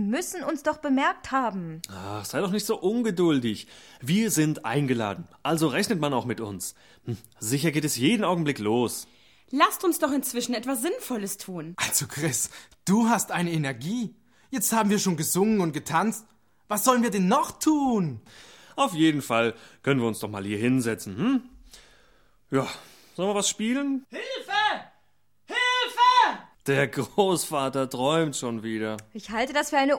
müssen uns doch bemerkt haben. Ach, sei doch nicht so ungeduldig. Wir sind eingeladen, also rechnet man auch mit uns. Sicher geht es jeden Augenblick los. Lasst uns doch inzwischen etwas Sinnvolles tun. Also Chris, du hast eine Energie. Jetzt haben wir schon gesungen und getanzt. Was sollen wir denn noch tun? Auf jeden Fall können wir uns doch mal hier hinsetzen, Ja, sollen wir was spielen? Hilfe! Hilfe! Der Großvater träumt schon wieder. Ich halte das für eine